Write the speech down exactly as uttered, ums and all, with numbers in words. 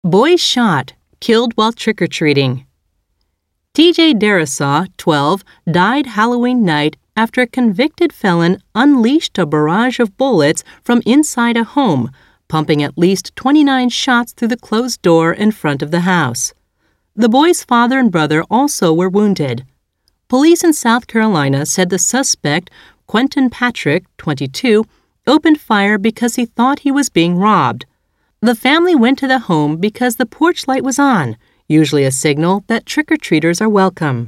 Boy shot, killed while trick-or-treating. T J Darasaw, twelve, died Halloween night after a convicted felon unleashed a barrage of bullets from inside a home, pumping at least twenty-nine shots through the closed door in front of the house. The boy's father and brother also were wounded. Police in South Carolina said the suspect, Quentin Patrick, twenty-two, opened fire because he thought he was being robbed. The family went to the home because the porch light was on, usually a signal that trick-or-treaters are welcome.